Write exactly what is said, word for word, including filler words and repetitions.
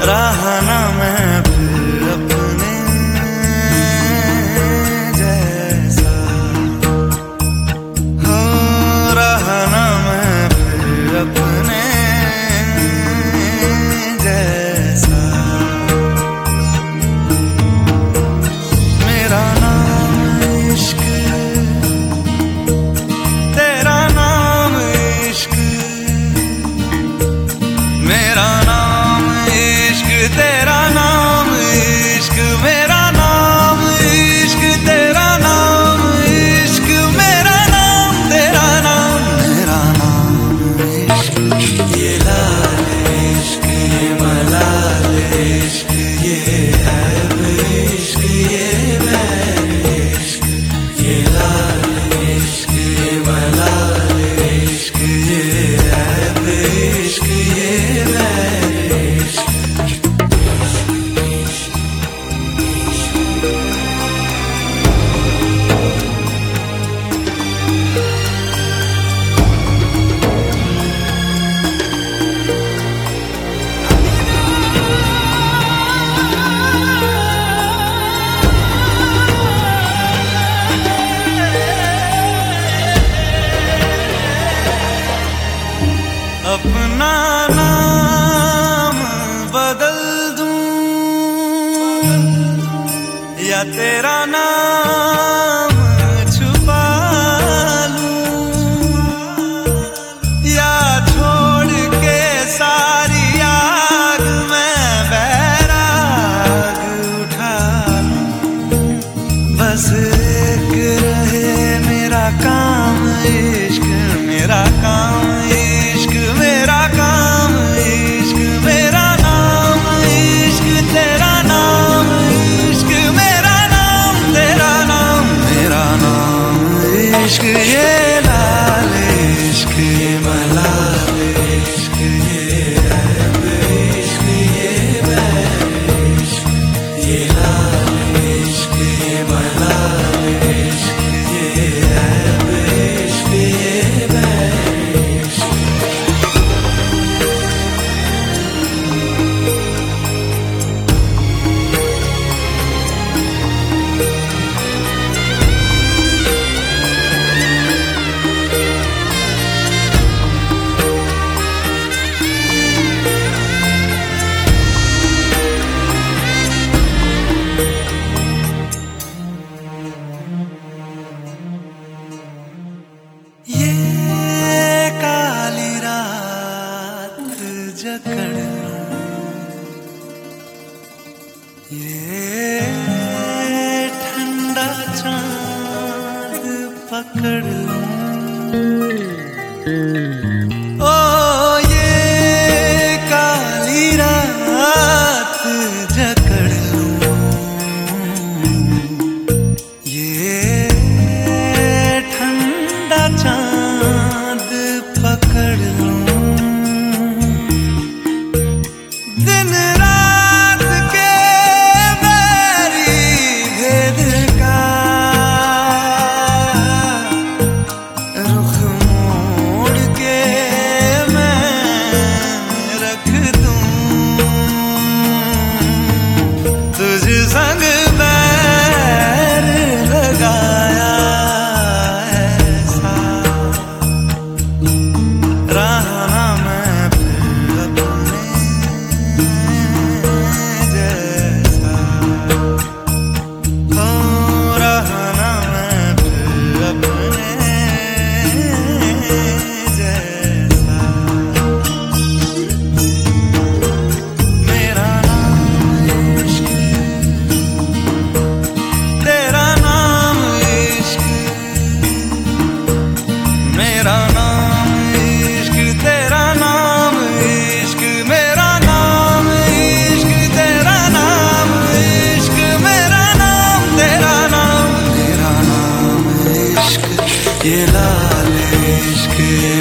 रहा ना मैं फिर अपने जैसा, हो रहा ना मैं फिर अपने जैसा। मेरा नाम इश्क, तेरा नाम इश्क, मेरा नाम इश्क, तेरा नाम इश्क, मेरा नाम इश्क, तेरा नाम इश्क, मेरा नाम तेरा नाम, मेरा नाम इश्क। ये लाल इश्क, ये मलाल इश्क, ये ऐब इश्क, ये बैर इश्क। ये लाल इश्क, ये मलाल इश्क, ये ऐब इश्क, ये बैर इश्क। अपना नाम बदल दूं या तेरा नाम छुपा लूं, या छोड़ के सारी आग में बैराग उठा लूं। बस एक रहे मेरा काम इश्क, मेरा काम इश्क, मेरा काम इश्क, मेरा नाम इश्क, तेरा नाम इश्क, मेरा नाम तेरा नाम, मेरा नाम इश्क। ये लाल इश्क, ये मलाल इश्क, ये ऐब इश्क, ये बैर इश्क। ये लाल इश्क, ये मलाल इश्क, ये ऐब इश्क, ये बैर इश्क। ये काली रात जकड़ लूं, ये ठंडा चांद पकड़ लूं, ओ ये काली रात जकड़ लूं, ये ठंडा चांद पकड़ लूं। दिन रात के बैरी भेद का रुख मोड़ के मैं रख दूं, तुझ संग बैर लगाया ऐसा। रहा ना मैं फिर अपने जैसा, हो रहा ना मैं फिर अपने जैसा। मेरा नाम इश्क, तेरा नाम इश्क, मेरा नाम इश्क, तेरा नाम इश्क, मेरा नाम इश्क, तेरा नाम इश्क, मेरा नाम तेरा नाम, मेरा नाम इश्क। ये लाल इश्क,